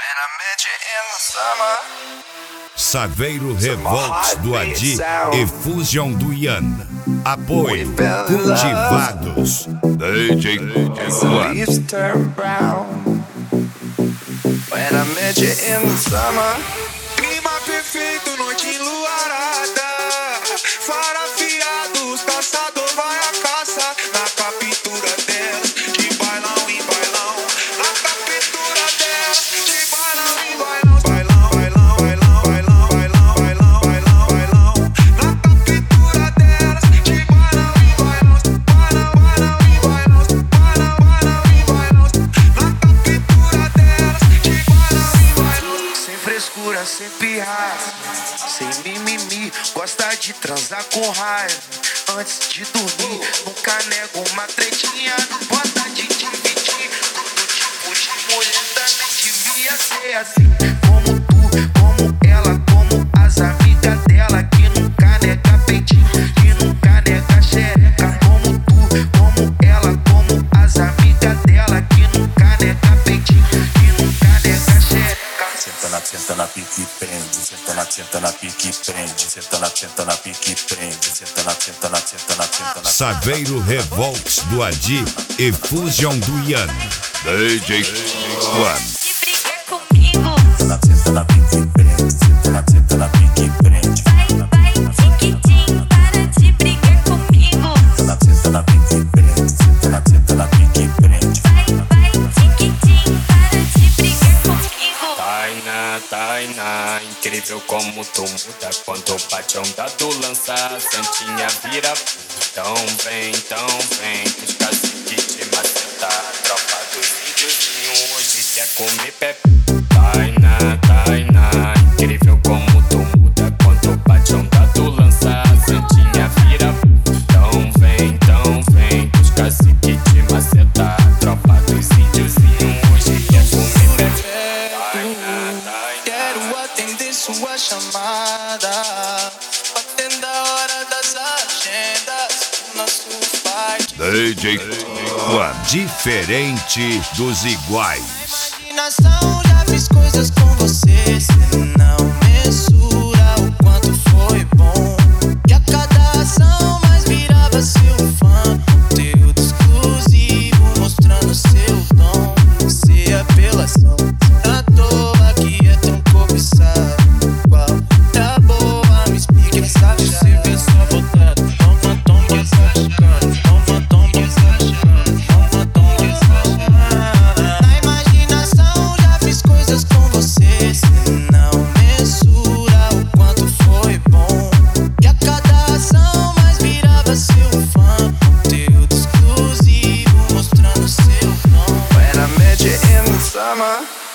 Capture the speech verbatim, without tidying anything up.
Saveiro Revolts do Adi e Fusion do Ian. Apoio Cultivados. D J Clima perfeito, noite enluarada. Farafiados, caçador vai à caça. Na captura delas, de bailão em bailão. Na captura delas, de bailão em bailão. Bailão, bailão, bailão, bailão, bailão, bailão, bailão, bailão. Na captura delas, de bailão em bailão. Bailão, bailão em bailão. Bailão, bailão em bailão. Na captura delas, de bailão em bailão. Sem frescura, sem pirraça, sem mimimi, gosta de transar com raiva. Antes de dormir, nunca nego uma tretinha. Não gosta de dividir. Todo tipo de mulher também devia ser assim. Como tu, como ela, como as amigas dela. Que nunca nega peitinho, que nunca nega xereca. Como tu, como ela, como as amigas dela. Que nunca nega peitinho, que nunca nega xereca. Senta na, senta na pique prende, senta na, senta na pique prende, senta na, senta na pique prende, senta na, senta na, senta na, senta na. Saveiro Revolts do Adi e Fusion do Ian. D J One. Se brigar comigo, Senta na, senta na pique prende, senta na, senta na pique prende. vai, vai, tiquitim, para de brigar comigo. Senta na, senta na pique prende, senta na, senta na pique prende. Vai, vai, tiquitim, para de brigar comigo. Tainá, Tainá, incrível como tu muda quando bate a onda do lança, santinha vira. Então vem, então vem, que os caciques te macetar. Tropa dos índiozinhos hoje quer comer pé. Tainá, Tainá, incrível como tu muda quando bate a onda do lança, santinha vira. Então vem, então vem, que os caciques te macetar. Tropa dos índiozinhos hoje quer comer pé. Quero atender sua chamada, batendo a hora das agendas. Nosso fight. D J One. Diferente dos iguais. Imaginação, já fiz coisas com você. Cê não mensura o quanto foi bom. E a cada ação mais virava seu fã. Conteúdo exclusivo, mostrando seu dom. Você é apelação, à toa que é tão cobiçado. Qual tá boa, me explica essa chave. Você pensa botado, toma tom que exagerado. Toma tom que exagerado. Toma tom que exagerado. Na imaginação já fiz coisas com você. Cê não mensura o quanto foi bom. E a cada ação mais virava seu fã. Conteúdo exclusivo, mostrando seu dom. When I met you in the summer,